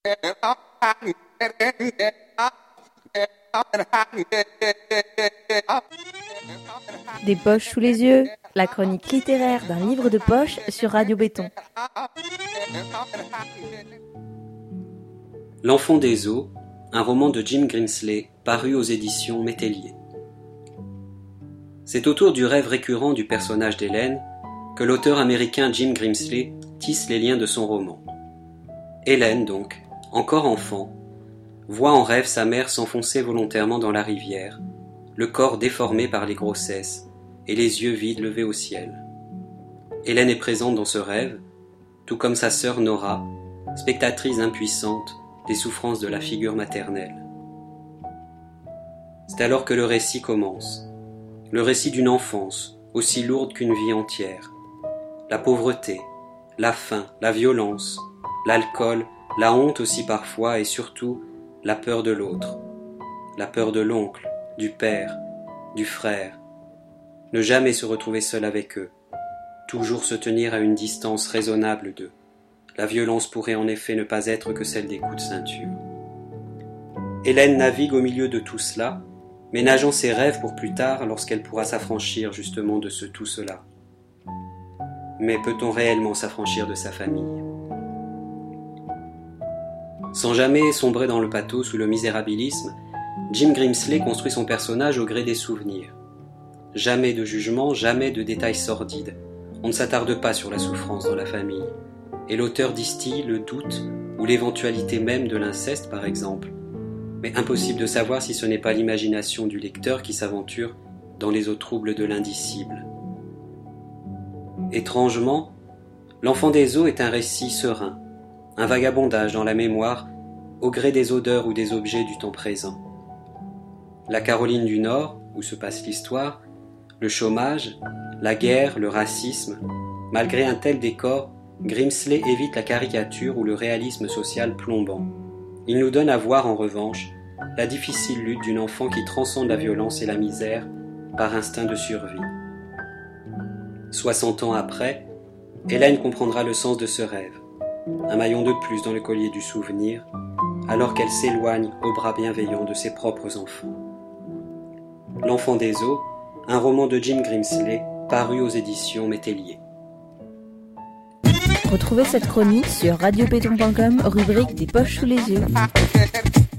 Des poches sous les yeux, la chronique littéraire d'un livre de poche sur Radio Béton. L'enfant des eaux, un roman de Jim Grimsley paru aux éditions Métellier. C'est autour du rêve récurrent du personnage d'Hélène que l'auteur américain Jim Grimsley tisse les liens de son roman. Hélène donc, encore enfant, voit en rêve sa mère s'enfoncer volontairement dans la rivière, le corps déformé par les grossesses et les yeux vides levés au ciel. Hélène est présente dans ce rêve, tout comme sa sœur Nora, spectatrice impuissante des souffrances de la figure maternelle. C'est alors que le récit commence, le récit d'une enfance aussi lourde qu'une vie entière. La pauvreté, la faim, la violence, l'alcool, la honte aussi parfois et surtout la peur de l'autre, la peur de l'oncle, du père, du frère. Ne jamais se retrouver seul avec eux, toujours se tenir à une distance raisonnable d'eux. La violence pourrait en effet ne pas être que celle des coups de ceinture. Hélène navigue au milieu de tout cela, ménageant ses rêves pour plus tard lorsqu'elle pourra s'affranchir justement de tout cela. Mais peut-on réellement s'affranchir de sa famille ? Sans jamais sombrer dans le pathos ou le misérabilisme, Jim Grimsley construit son personnage au gré des souvenirs. Jamais de jugement, jamais de détails sordides. On ne s'attarde pas sur la souffrance dans la famille. Et l'auteur distille le doute ou l'éventualité même de l'inceste, par exemple. Mais impossible de savoir si ce n'est pas l'imagination du lecteur qui s'aventure dans les eaux troubles de l'indicible. Étrangement, L'Enfant des eaux est un récit serein, un vagabondage dans la mémoire au gré des odeurs ou des objets du temps présent. La Caroline du Nord, où se passe l'histoire, le chômage, la guerre, le racisme, malgré un tel décor, Grimsley évite la caricature ou le réalisme social plombant. Il nous donne à voir en revanche la difficile lutte d'une enfant qui transcende la violence et la misère par instinct de survie. 60 ans après, Hélène comprendra le sens de ce rêve, un maillon de plus dans le collier du souvenir, alors qu'elle s'éloigne au bras bienveillant de ses propres enfants. L'Enfant des eaux, un roman de Jim Grimsley, paru aux éditions Métellier. Retrouvez cette chronique sur radiobéton.com, rubrique des poches sous les yeux.